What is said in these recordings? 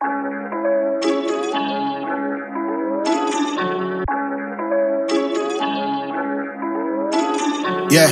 Yeah.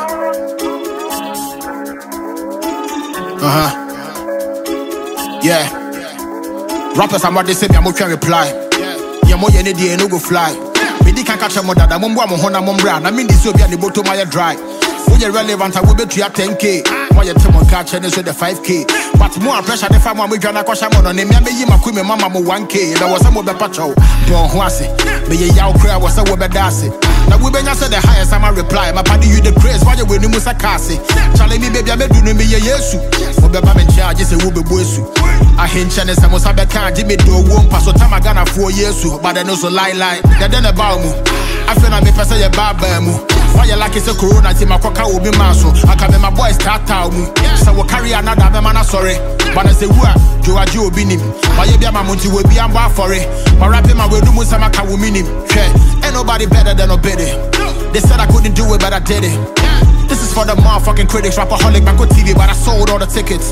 Yeah. Rappers I'm what they say me I'm can reply. Yeah, more any day no go fly. Me di can catch a mother that mumbo am hona mumbra. I mean this will be an bottom my dry. When you're relevant, I will bet you at 10K. Why you tell me catch and so the 5K. But more pressure the farm we gonna cause I'm on name. Me my queen mama mo 1K. There was some of the patrol. Don't wasi. Me yaw cry was a webe dasi. Now we been say the highest I'm a reply. My party you the craze. Why you win you musa kasi. Charlie me baby I me do me yesu. Obeba me charge say we be boysu. I hint chane say musa be can Jimmy do won pass so time I gonna 4 years. But they know so lie. Then about mu. I feel like me person ye baba mu. Why you like it's a corona team? I will be maso. I can be my boys start out. So we carry another man. Sorry, but I say what? You are Joe Binim. But you be a monty will be a bar for it. But rapping my way to Musamaka will mean him. Ain't nobody better than Obede. They said I couldn't do it, but I did it. This is for the motherfucking critics. Rapaholic back on TV, but I sold all the tickets.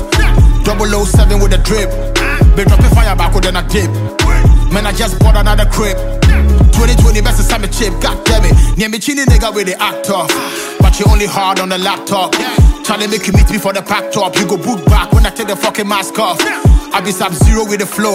007 with a drip. Been dropping fire back then I dip. Man, I just bought another crib. 2020 best is a chip, god damn it. Near me chini nigga with the act off. But you only hard on the laptop. Trying to make you meet me for the pack top. You go book back when I take the fucking mask off. I be Sub-Zero with the flow.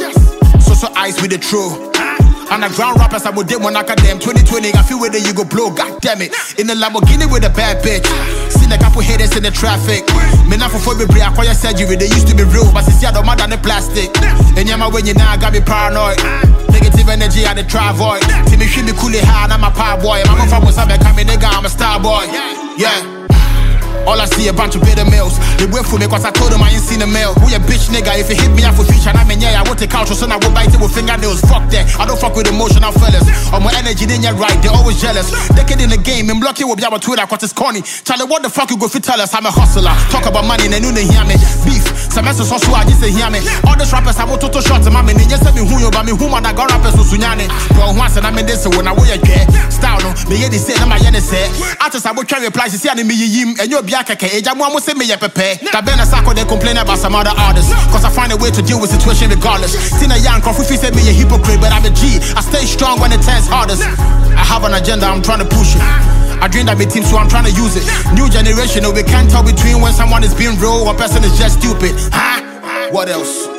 So ice with the true. Underground rappers I would dip one academ. 2020 I feel with it you go blow, god damn it. In the Lamborghini with a bad bitch. Seen a couple haters in the traffic. Me not for me break acquire surgery. They used to be real, but since you don't matter than the plastic. And yeah, when you now got me paranoid. Negative energy at the travoid. See me feel me cool hard, I'm a power boy. I'm from Mosambique, I'm a nigga, I'm a star boy. Yeah. All I see a bunch of bitter males. They wait for me cause I told them I ain't seen a mail. Who ya bitch nigga, if you hit me off with feature and I mean yeah, I won't take culture, so I will bite it with fingernails. Fuck that, I don't fuck with emotional fellas. All my energy then you're right, they're always jealous. They get in the game and block you with your Twitter cause it's corny. Charlie, what the fuck you go fit tell us? I'm a hustler. Talk about money and they hear me. Beef, semester so I just say hear me. All these rappers I want to shots and my men, just tell me who you but me who man I got rappers who sunyane. Well once and I'm in this when I wear a care. Style no, me yeah they say I'm a yen say. Artists I will carry replies to see me yim and you'll be a say me prepare. That Ben Sako they complain about some other artists. Cause I find a way to deal with situation regardless. Seen a young coffee say me a hypocrite, but I'm a G. I stay strong when it turns hardest. I have an agenda, I'm trying to push it. I dream that my team, so I'm trying to use it. New generation, no, we can't tell between when someone is being real or person is just stupid. Huh? What else?